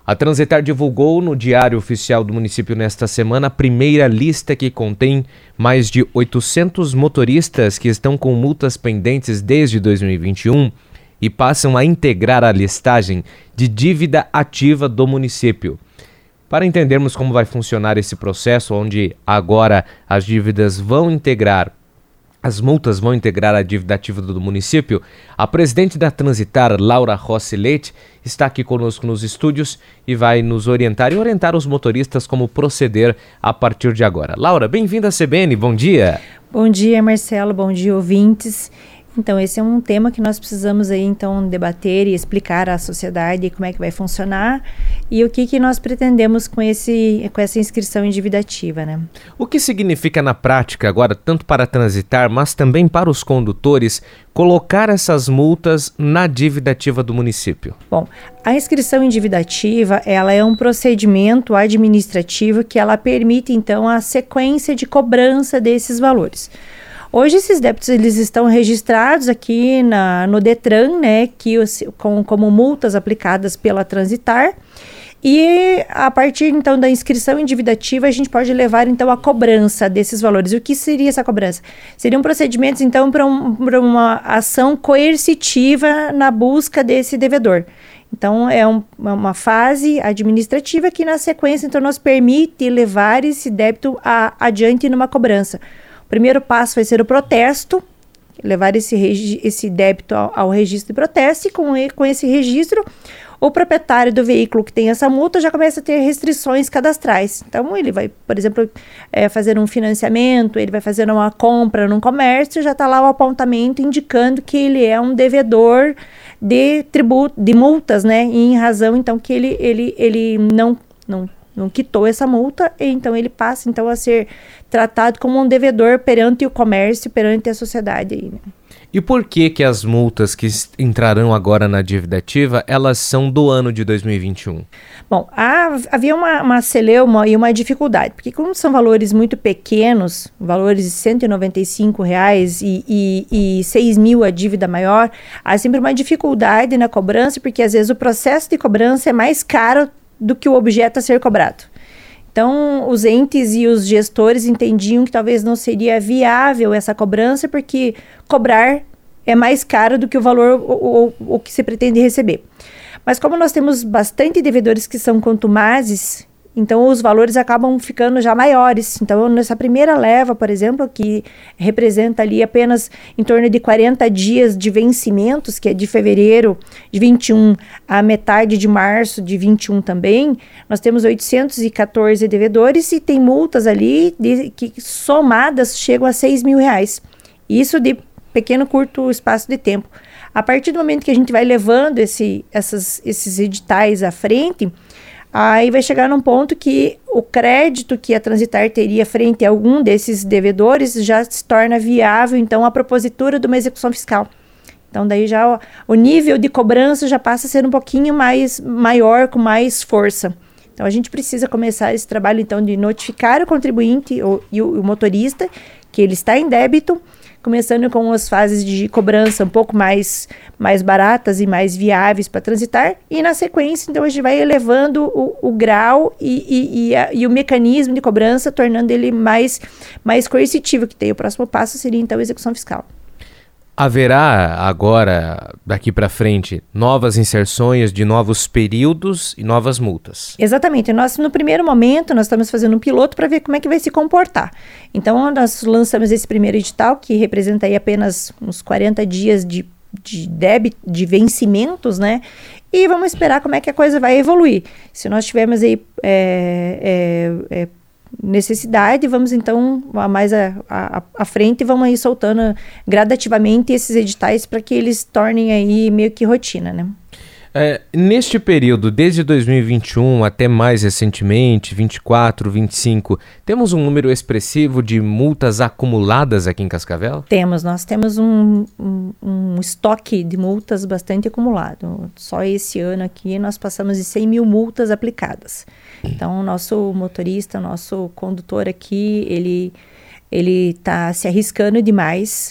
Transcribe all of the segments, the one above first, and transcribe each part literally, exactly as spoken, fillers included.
A Transitar divulgou no Diário Oficial do município nesta semana a primeira lista que contém mais de oitocentos motoristas que estão com multas pendentes desde dois mil e vinte e um e passam a integrar a listagem de dívida ativa do município. Para entendermos como vai funcionar esse processo, onde agora as dívidas vão integrar As multas vão integrar a dívida ativa do município, a presidente da Transitar, Laura Rossi Leite, está aqui conosco nos estúdios e vai nos orientar e orientar os motoristas como proceder a partir de agora. Laura, bem-vinda à C B N, bom dia. Bom dia, Marcelo, bom dia, ouvintes. Então, esse é um tema que nós precisamos aí, então, debater e explicar à sociedade como é que vai funcionar e o que, que nós pretendemos com, esse, com essa inscrição em dívida ativa, né? O que significa na prática agora, tanto para Transitar, mas também para os condutores, colocar essas multas na dívida ativa do município? Bom, a inscrição em dívida ativa, ela é um procedimento administrativo que ela permite, então, a sequência de cobrança desses valores. Hoje esses débitos eles estão registrados aqui na, no Detran, né, que os, com, como multas aplicadas pela Transitar, e a partir então da inscrição em dívida ativa a gente pode levar então a cobrança desses valores. O que seria essa cobrança? Seriam procedimentos então para um, para uma ação coercitiva na busca desse devedor. Então é um, uma fase administrativa que na sequência então nos permite levar esse débito a, adiante numa cobrança. O primeiro passo vai ser o protesto, levar esse, regi- esse débito ao, ao registro de protesto, e com, e com esse registro, o proprietário do veículo que tem essa multa já começa a ter restrições cadastrais. Então, ele vai, por exemplo, é, fazer um financiamento, ele vai fazer uma compra num comércio, já está lá o apontamento indicando que ele é um devedor de tributo, de multas, né? E em razão, então, que ele, ele, ele não... não não quitou essa multa, e então ele passa então a ser tratado como um devedor perante o comércio, perante a sociedade. Aí, né? E por que que as multas que entrarão agora na dívida ativa, elas são do ano de dois mil e vinte e um? Bom, há, havia uma, uma celeuma e uma dificuldade, porque como são valores muito pequenos, valores de cento e noventa e cinco reais e, e, e seis mil a dívida maior, há sempre uma dificuldade na cobrança, porque às vezes o processo de cobrança é mais caro do que o objeto a ser cobrado. Então, os entes e os gestores entendiam que talvez não seria viável essa cobrança, porque cobrar é mais caro do que o valor o, o, o que se pretende receber. Mas como nós temos bastante devedores que são contumazes, então os valores acabam ficando já maiores. Então, nessa primeira leva, por exemplo, que representa ali apenas em torno de quarenta dias de vencimentos, que é de fevereiro de vinte e um a metade de março de vinte e um também, nós temos oitocentos e quatorze devedores e tem multas ali de, que somadas chegam a seis mil reais. Isso de pequeno, curto espaço de tempo. A partir do momento que a gente vai levando esse, essas, esses editais à frente, aí vai chegar num ponto que o crédito que a Transitar teria frente a algum desses devedores já se torna viável, então, a propositura de uma execução fiscal. Então, daí já o, o nível de cobrança já passa a ser um pouquinho mais maior, com mais força. Então, a gente precisa começar esse trabalho, então, de notificar o contribuinte o, e o, o motorista que ele está em débito, começando com as fases de cobrança um pouco mais, mais baratas e mais viáveis para transitar, e na sequência, então, a gente vai elevando o, o grau e, e, e, a, e o mecanismo de cobrança, tornando ele mais, mais coercitivo, que tem. O próximo passo seria, então, a execução fiscal. Haverá agora, daqui para frente, novas inserções de novos períodos e novas multas? Exatamente. Nós, no primeiro momento, nós estamos fazendo um piloto para ver como é que vai se comportar. Então, nós lançamos esse primeiro edital, que representa aí apenas uns quarenta dias de, de débito, de vencimentos, né? E vamos esperar como é que a coisa vai evoluir. Se nós tivermos aí é, é, é, necessidade, vamos então mais à, à, à frente, vamos aí soltando gradativamente esses editais para que eles tornem aí meio que rotina, né? É, neste período, desde dois mil e vinte e um até mais recentemente, vinte e quatro, vinte e cinco, temos um número expressivo de multas acumuladas aqui em Cascavel? Temos, nós temos um, um, um estoque de multas bastante acumulado. Só esse ano aqui nós passamos de cem mil multas aplicadas. Então, o nosso motorista, o nosso condutor aqui, ele ele está se arriscando demais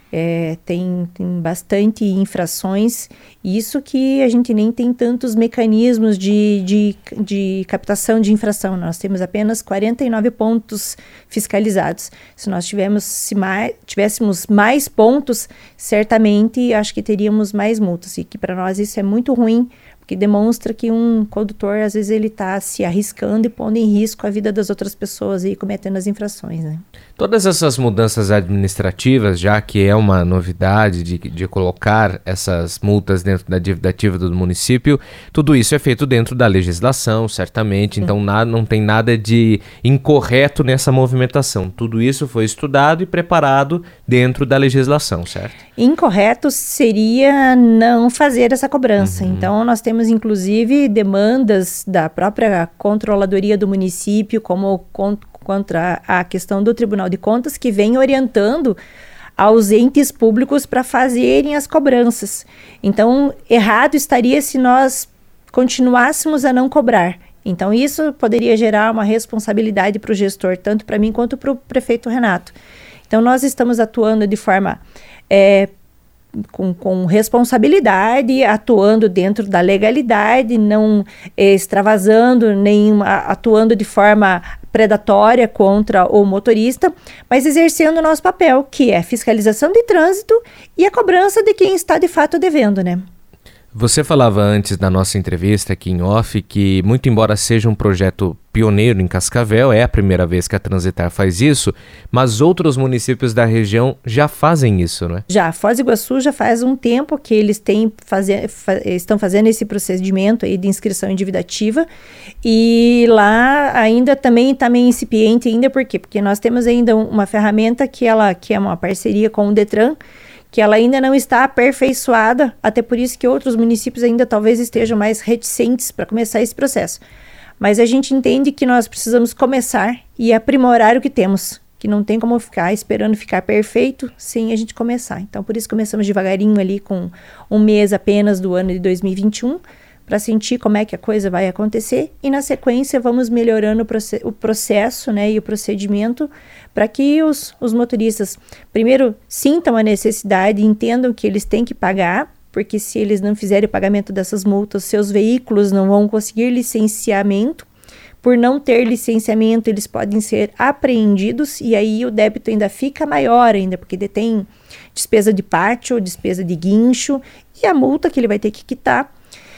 É, tem, tem bastante infrações, isso que a gente nem tem tantos mecanismos de, de, de captação de infração. Nós temos apenas quarenta e nove pontos fiscalizados. Se nós tivéssemos, se mais, tivéssemos mais pontos, certamente acho que teríamos mais multas, e que para nós isso é muito ruim, que demonstra que um condutor, às vezes, ele está se arriscando e pondo em risco a vida das outras pessoas e cometendo as infrações, né? Todas essas mudanças administrativas, já que é uma novidade de, de colocar essas multas dentro da dívida ativa do município, tudo isso é feito dentro da legislação, certamente, então nada, não tem nada de incorreto nessa movimentação. Tudo isso foi estudado e preparado dentro da legislação, certo? Incorreto seria não fazer essa cobrança. Uhum. Então, nós temos inclusive demandas da própria controladoria do município, como contra a questão do Tribunal de Contas, que vem orientando aos entes públicos para fazerem as cobranças. Então, errado estaria se nós continuássemos a não cobrar. Então, isso poderia gerar uma responsabilidade para o gestor, tanto para mim quanto para o prefeito Renato. Então, nós estamos atuando de forma é, Com, com responsabilidade, atuando dentro da legalidade, não eh, extravasando, nem atuando de forma predatória contra o motorista, mas exercendo o nosso papel, que é fiscalização de trânsito e a cobrança de quem está de fato devendo, né? Você falava antes da nossa entrevista aqui em off que, muito embora seja um projeto pioneiro em Cascavel, é a primeira vez que a Transitar faz isso, mas outros municípios da região já fazem isso, não é? Já, Foz do Iguaçu já faz um tempo que eles têm faze- fa- estão fazendo esse procedimento aí de inscrição em dívida ativa, e lá ainda também está meio incipiente ainda, por quê? Porque nós temos ainda uma ferramenta que, ela, que é uma parceria com o Detran, que ela ainda não está aperfeiçoada, até por isso que outros municípios ainda talvez estejam mais reticentes para começar esse processo. Mas a gente entende que nós precisamos começar e aprimorar o que temos, que não tem como ficar esperando ficar perfeito sem a gente começar. Então, por isso começamos devagarinho ali com um mês apenas do ano de dois mil e vinte e um, para sentir como é que a coisa vai acontecer, e na sequência vamos melhorando o, proce- o processo, né, e o procedimento, para que os, os motoristas primeiro sintam a necessidade e entendam que eles têm que pagar, porque se eles não fizerem o pagamento dessas multas, seus veículos não vão conseguir licenciamento. Por não ter licenciamento, eles podem ser apreendidos, e aí o débito ainda fica maior ainda, porque detém despesa de pátio, despesa de guincho e a multa que ele vai ter que quitar.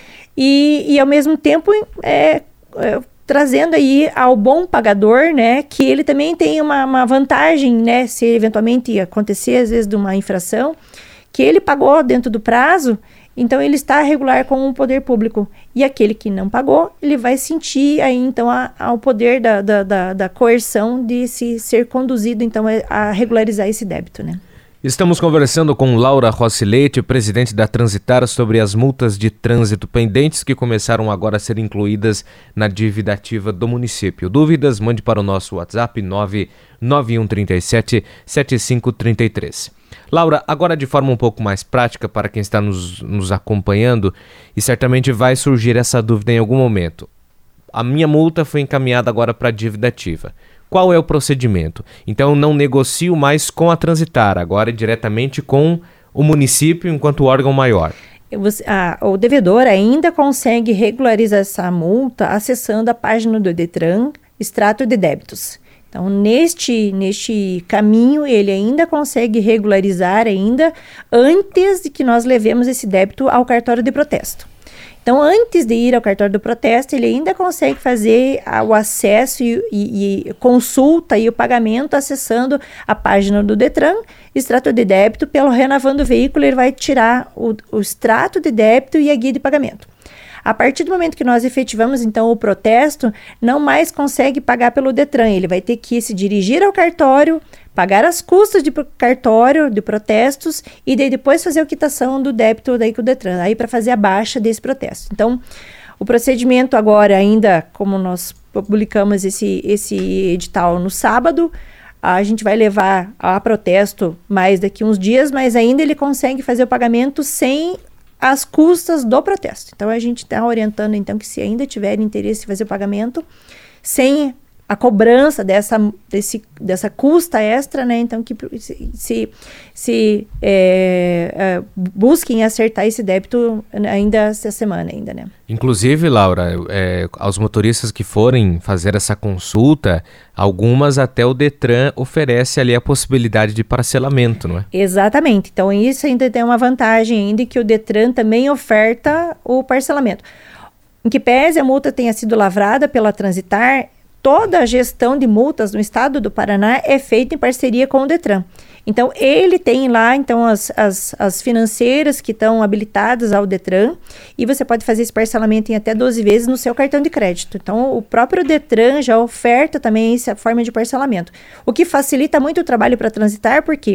E, e ao mesmo tempo é, é, trazendo aí ao bom pagador, né, que ele também tem uma, uma vantagem, né, se eventualmente acontecer às vezes de uma infração, que ele pagou dentro do prazo, então ele está regular com o poder público, e aquele que não pagou, ele vai sentir aí então a, a, o poder da, da, da, da coerção de se ser conduzido então a regularizar esse débito, né. Estamos conversando com Laura Rossi Leite, presidente da Transitar, sobre as multas de trânsito pendentes que começaram agora a ser incluídas na dívida ativa do município. Dúvidas? Mande para o nosso WhatsApp nove nove um três sete, sete cinco três três. Laura, agora de forma um pouco mais prática para quem está nos, nos acompanhando, e certamente vai surgir essa dúvida em algum momento. A minha multa foi encaminhada agora para a dívida ativa. Qual é o procedimento? Então, não negocio mais com a Transitar, agora é diretamente com o município enquanto órgão maior. Você, ah, o devedor ainda consegue regularizar essa multa acessando a página do Detran, extrato de débitos. Então, neste, neste caminho, ele ainda consegue regularizar ainda antes de que nós levemos esse débito ao cartório de protesto. Então, antes de ir ao cartório do protesto, ele ainda consegue fazer a, o acesso e, e, e consulta e o pagamento acessando a página do Detran, extrato de débito. Pelo renovando o veículo, ele vai tirar o, o extrato de débito e a guia de pagamento. A partir do momento que nós efetivamos, então, o protesto, não mais consegue pagar pelo Detran. Ele vai ter que se dirigir ao cartório, pagar as custas de cartório, de protestos, e daí depois fazer a quitação do débito daí com o Detran, aí para fazer a baixa desse protesto. Então, o procedimento agora, ainda como nós publicamos esse, esse edital no sábado, a gente vai levar a protesto mais daqui uns dias, mas ainda ele consegue fazer o pagamento sem as custas do protesto. Então, a gente está orientando, então, que se ainda tiver interesse em fazer o pagamento, sem a cobrança dessa, desse, dessa custa extra, né? Então, que se, se, se é, é, busquem acertar esse débito ainda essa semana, ainda, né? Inclusive, Laura, é, aos motoristas que forem fazer essa consulta, algumas até o Detran oferece ali a possibilidade de parcelamento, não é? Exatamente. Então, isso ainda tem uma vantagem ainda, que o Detran também oferta o parcelamento. Em que pese a multa tenha sido lavrada pela Transitar, toda a gestão de multas no estado do Paraná é feita em parceria com o Detran. Então, ele tem lá, então, as, as, as financeiras que estão habilitadas ao Detran, e você pode fazer esse parcelamento em até doze vezes no seu cartão de crédito. Então, o próprio Detran já oferta também essa forma de parcelamento, o que facilita muito o trabalho para Transitar, porque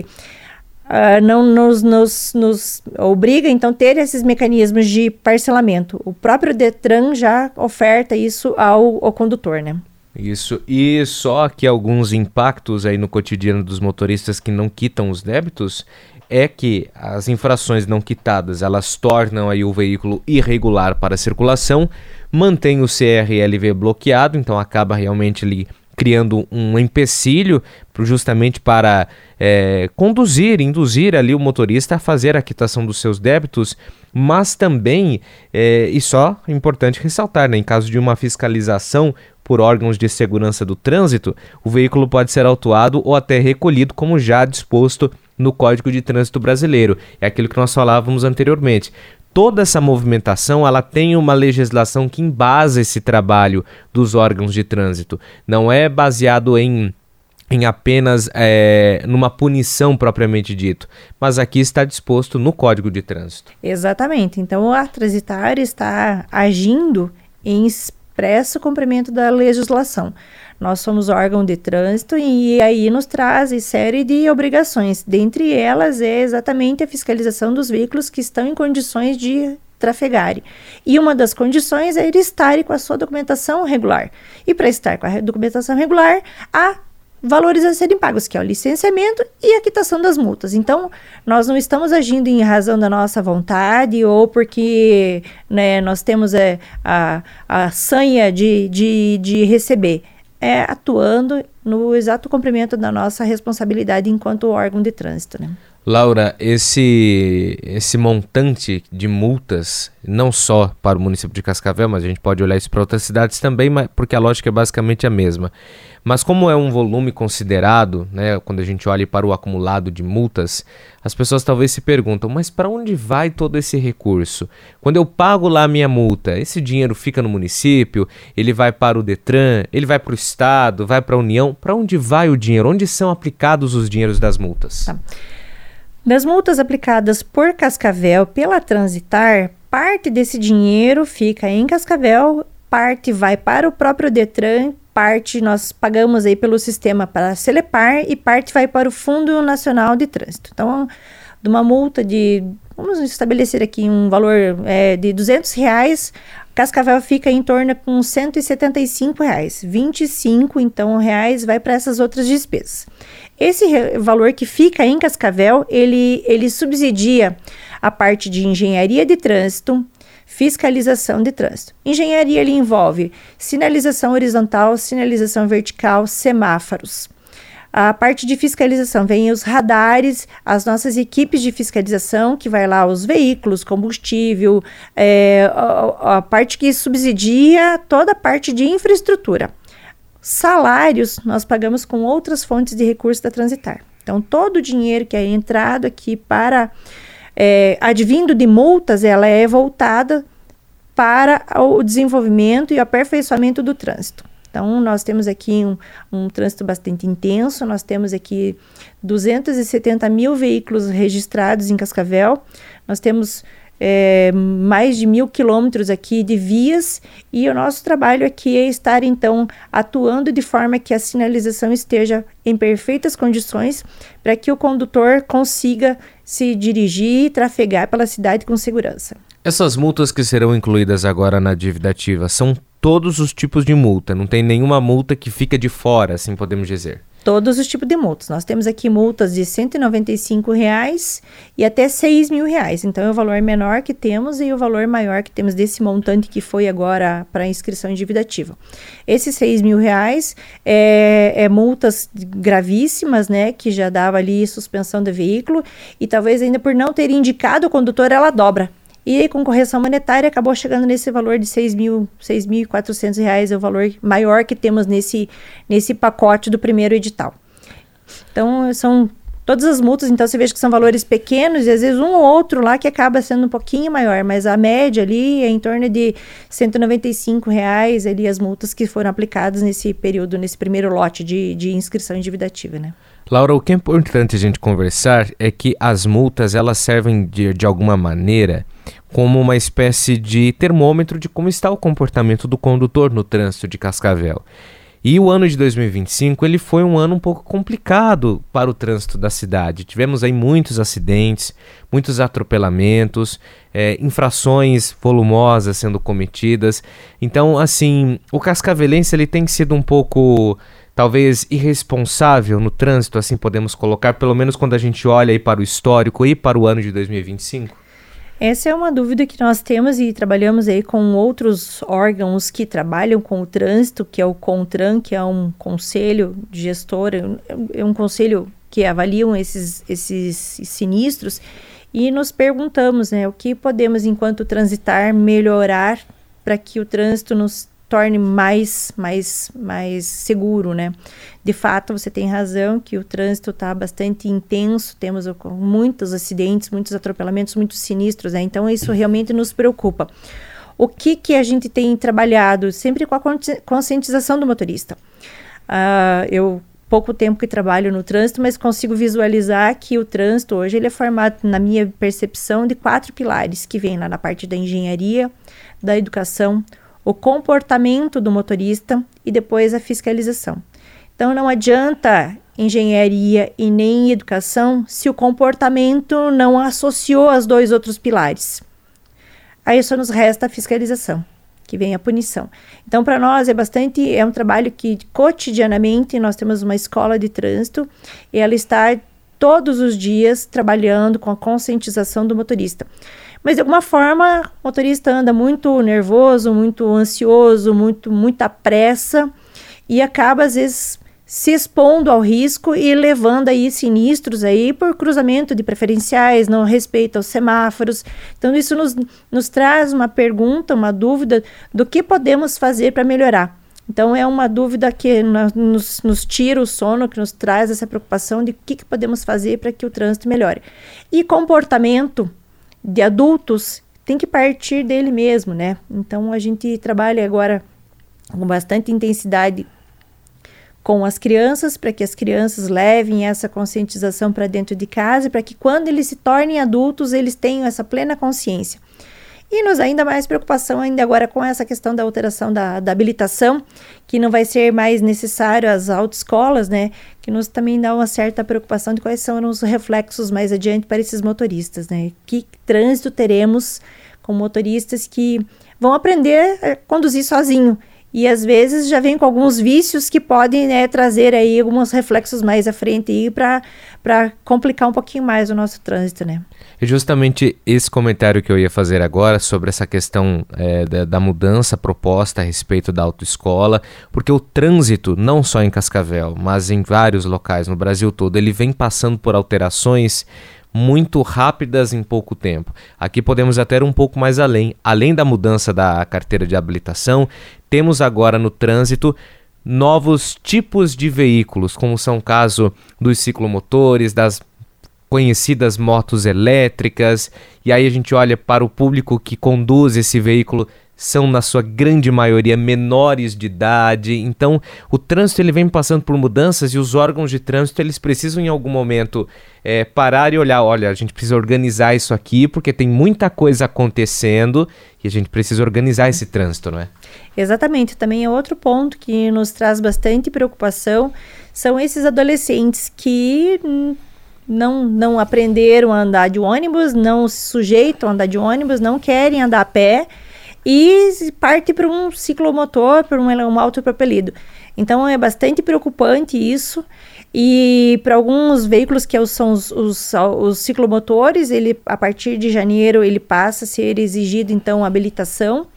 Uh, não nos, nos, nos obriga, então, a ter esses mecanismos de parcelamento. O próprio Detran já oferta isso ao, ao condutor, né? Isso. E só que alguns impactos aí no cotidiano dos motoristas que não quitam os débitos é que as infrações não quitadas, elas tornam aí o veículo irregular para a circulação, mantém o C R L V bloqueado, então acaba realmente ali criando um empecilho justamente para é, conduzir, induzir ali o motorista a fazer a quitação dos seus débitos, mas também, é, e só é importante ressaltar, né, em caso de uma fiscalização por órgãos de segurança do trânsito, o veículo pode ser autuado ou até recolhido, como já disposto no Código de Trânsito Brasileiro. É aquilo que nós falávamos anteriormente. Toda essa movimentação, ela tem uma legislação que embasa esse trabalho dos órgãos de trânsito. Não é baseado em, em apenas é, numa punição propriamente dito, mas aqui está disposto no Código de Trânsito. Exatamente. Então, a Transitar está agindo em expresso cumprimento da legislação. Nós somos órgão de trânsito e aí nos traz série de obrigações. Dentre elas é exatamente a fiscalização dos veículos que estão em condições de trafegarem. E uma das condições é ele estar com a sua documentação regular. E para estar com a documentação regular, há valores a serem pagos, que é o licenciamento e a quitação das multas. Então, nós não estamos agindo em razão da nossa vontade ou porque, né, nós temos é, a, a sanha de, de, de receber. É atuando no exato cumprimento da nossa responsabilidade enquanto órgão de trânsito, né? Laura, esse, esse montante de multas, não só para o município de Cascavel, mas a gente pode olhar isso para outras cidades também, mas, porque a lógica é basicamente a mesma. Mas como é um volume considerado, né, quando a gente olha para o acumulado de multas, as pessoas talvez se perguntam, mas para onde vai todo esse recurso? Quando eu pago lá a minha multa, esse dinheiro fica no município, ele vai para o Detran, ele vai para o Estado, vai para a União, para onde vai o dinheiro? Onde são aplicados os dinheiros das multas? Tá. Das multas aplicadas por Cascavel pela Transitar, parte desse dinheiro fica em Cascavel, parte vai para o próprio Detran, parte nós pagamos aí pelo sistema para a Celepar e parte vai para o Fundo Nacional de Trânsito. Então, de uma multa de, vamos estabelecer aqui um valor é, de duzentos reais, Cascavel fica em torno com cento e setenta e cinco reais. vinte e cinco, então, reais vai para essas outras despesas. Esse re- valor que fica em Cascavel, ele, ele subsidia a parte de engenharia de trânsito, fiscalização de trânsito. Engenharia ele envolve sinalização horizontal, sinalização vertical, semáforos. A parte de fiscalização vem os radares, as nossas equipes de fiscalização, que vai lá os veículos, combustível, é, a, a parte que subsidia toda a parte de infraestrutura. Salários nós pagamos com outras fontes de recursos da Transitar. Então, todo o dinheiro que é entrado aqui para, é, advindo de multas, ela é voltada para o desenvolvimento e aperfeiçoamento do trânsito. Então, nós temos aqui um, um trânsito bastante intenso, nós temos aqui duzentos e setenta mil veículos registrados em Cascavel, nós temos é, mais de mil quilômetros aqui de vias e o nosso trabalho aqui é estar, então, atuando de forma que a sinalização esteja em perfeitas condições para que o condutor consiga se dirigir e trafegar pela cidade com segurança. Essas multas que serão incluídas agora na dívida ativa são todos os tipos de multa, não tem nenhuma multa que fica de fora, assim podemos dizer. Todos os tipos de multas. Nós temos aqui multas de cento e noventa e cinco reais e até seis mil reais. Então, é o valor menor que temos e o valor maior que temos desse montante que foi agora para a inscrição em dívida ativa. Esses seis mil reais é, é multas gravíssimas, né? Que já dava ali suspensão do veículo e talvez ainda por não ter indicado o condutor, ela dobra. E com correção monetária acabou chegando nesse valor de seis mil e quatrocentos reais, é o valor maior que temos nesse, nesse pacote do primeiro edital. Então, são todas as multas, então você veja que são valores pequenos e às vezes um ou outro lá que acaba sendo um pouquinho maior, mas a média ali é em torno de cento e noventa e cinco reais ali as multas que foram aplicadas nesse período, nesse primeiro lote de, de inscrição em dívida ativa, né? Laura, o que é importante a gente conversar é que as multas, elas servem de, de alguma maneira como uma espécie de termômetro de como está o comportamento do condutor no trânsito de Cascavel. E o ano de dois mil e vinte e cinco, ele foi um ano um pouco complicado para o trânsito da cidade. Tivemos aí muitos acidentes, muitos atropelamentos, é, infrações volumosas sendo cometidas. Então, assim, o cascavelense ele tem sido um pouco, talvez, irresponsável no trânsito, assim podemos colocar, pelo menos quando a gente olha aí para o histórico e para o ano de dois mil e vinte e cinco? Essa é uma dúvida que nós temos e trabalhamos aí com outros órgãos que trabalham com o trânsito, que é o CONTRAN, que é um conselho gestor, é um conselho que avaliam esses, esses sinistros, e nos perguntamos, né, o que podemos, enquanto transitar, melhorar para que o trânsito nos torne mais, mais, mais seguro, né? De fato, você tem razão que o trânsito está bastante intenso, temos muitos acidentes, muitos atropelamentos, muitos sinistros, né? Então, isso realmente nos preocupa. O que que a gente tem trabalhado? Sempre com a conscientização do motorista. Uh, eu, pouco tempo que trabalho no trânsito, mas consigo visualizar que o trânsito hoje ele é formado, na minha percepção, de quatro pilares, que vem lá na parte da engenharia, da educação, o comportamento do motorista e depois a fiscalização. Então, não adianta engenharia e nem educação se o comportamento não associou aos dois outros pilares. Aí só nos resta a fiscalização, que vem a punição. Então, para nós é bastante, é um trabalho que cotidianamente nós temos uma escola de trânsito e ela está todos os dias trabalhando com a conscientização do motorista. Mas, de alguma forma, o motorista anda muito nervoso, muito ansioso, muito, muita pressa e acaba, às vezes, se expondo ao risco e levando aí sinistros aí por cruzamento de preferenciais, não respeito aos semáforos. Então, isso nos, nos traz uma pergunta, uma dúvida do que podemos fazer para melhorar. Então, é uma dúvida que nos, nos tira o sono, que nos traz essa preocupação de o que, que podemos fazer para que o trânsito melhore. E comportamento de adultos tem que partir dele mesmo, né? Então, a gente trabalha agora com bastante intensidade com as crianças, para que as crianças levem essa conscientização para dentro de casa, para que quando eles se tornem adultos, eles tenham essa plena consciência. E nos ainda mais preocupação ainda agora com essa questão da alteração da, da habilitação, que não vai ser mais necessário as autoescolas, né? Que nos também dá uma certa preocupação de quais são os reflexos mais adiante para esses motoristas, né? Que trânsito teremos com motoristas que vão aprender a conduzir sozinho e às vezes já vem com alguns vícios que podem, né, trazer aí alguns reflexos mais à frente para para complicar um pouquinho mais o nosso trânsito, né? É justamente esse comentário que eu ia fazer agora sobre essa questão é, da, da mudança proposta a respeito da autoescola, porque o trânsito, não só em Cascavel, mas em vários locais no Brasil todo, ele vem passando por alterações muito rápidas em pouco tempo. Aqui podemos até ir um pouco mais além. Além da mudança da carteira de habilitação, temos agora no trânsito novos tipos de veículos, como são o caso dos ciclomotores, das conhecidas motos elétricas, e aí a gente olha para o público que conduz esse veículo, são na sua grande maioria menores de idade. Então o trânsito ele vem passando por mudanças e os órgãos de trânsito eles precisam em algum momento é, parar e olhar, olha, a gente precisa organizar isso aqui porque tem muita coisa acontecendo e a gente precisa organizar esse trânsito, não é? Exatamente, também é outro ponto que nos traz bastante preocupação, são esses adolescentes que não, não aprenderam a andar de ônibus, não se sujeitam a andar de ônibus, não querem andar a pé, e parte para um ciclomotor, para um, um autopropelido. Então é bastante preocupante isso, e para alguns veículos que são os, os, os ciclomotores, ele, a partir de janeiro ele passa a ser exigido então habilitação,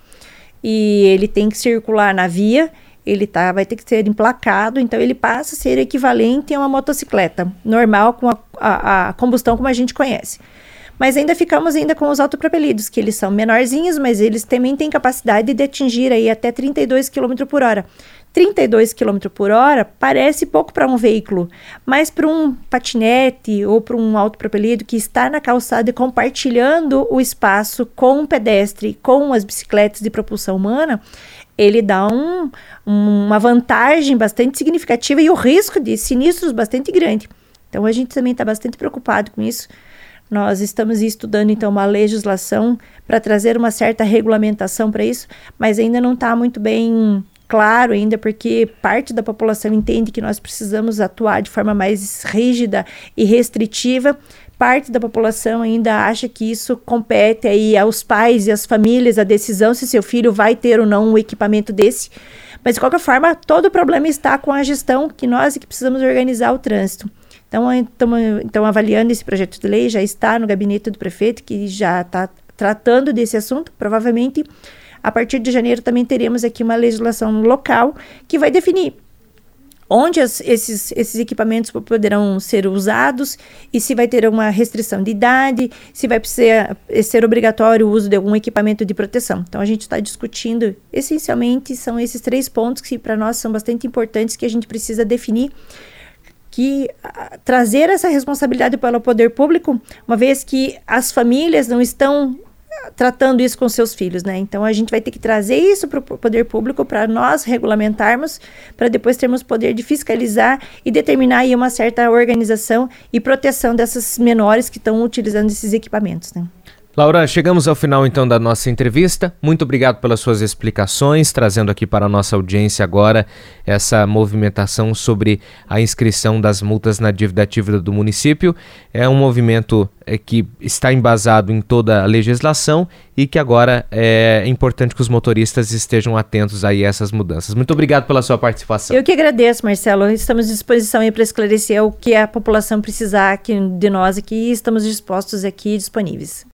e ele tem que circular na via, ele tá, vai ter que ser emplacado, então ele passa a ser equivalente a uma motocicleta normal, com a, a, a combustão como a gente conhece. Mas ainda ficamos ainda com os autopropelidos, que eles são menorzinhos, mas eles também têm capacidade de atingir aí até trinta e dois quilômetros por hora. trinta e dois quilômetros por hora parece pouco para um veículo, mas para um patinete ou para um autopropelido que está na calçada e compartilhando o espaço com o pedestre, com as bicicletas de propulsão humana, ele dá um, uma vantagem bastante significativa e o risco de sinistros bastante grande. Então a gente também está bastante preocupado com isso. Nós estamos estudando, então, uma legislação para trazer uma certa regulamentação para isso, mas ainda não está muito bem claro ainda, porque parte da população entende que nós precisamos atuar de forma mais rígida e restritiva. Parte da população ainda acha que isso compete aí aos pais e às famílias a decisão se seu filho vai ter ou não um equipamento desse. Mas, de qualquer forma, todo o problema está com a gestão, que nós é que precisamos organizar o trânsito. Então, estamos então, avaliando esse projeto de lei, já está no gabinete do prefeito, que já está tratando desse assunto. Provavelmente, a partir de janeiro, também teremos aqui uma legislação local que vai definir onde as, esses, esses equipamentos poderão ser usados e se vai ter uma restrição de idade, se vai precisar ser obrigatório o uso de algum equipamento de proteção. Então, a gente está discutindo, essencialmente, são esses três pontos que para nós são bastante importantes, que a gente precisa definir, que a, trazer essa responsabilidade para o poder público, uma vez que as famílias não estão tratando isso com seus filhos, né? Então a gente vai ter que trazer isso para o poder público para nós regulamentarmos, para depois termos poder de fiscalizar e determinar aí uma certa organização e proteção dessas menores que estão utilizando esses equipamentos, né? Laura, chegamos ao final então da nossa entrevista. Muito obrigado pelas suas explicações, trazendo aqui para a nossa audiência agora essa movimentação sobre a inscrição das multas na dívida ativa do município. É um movimento é, que está embasado em toda a legislação e que agora é importante que os motoristas estejam atentos aí a essas mudanças. Muito obrigado pela sua participação. Eu que agradeço, Marcelo. Estamos à disposição aí para esclarecer o que a população precisar aqui de nós aqui e estamos dispostos aqui disponíveis.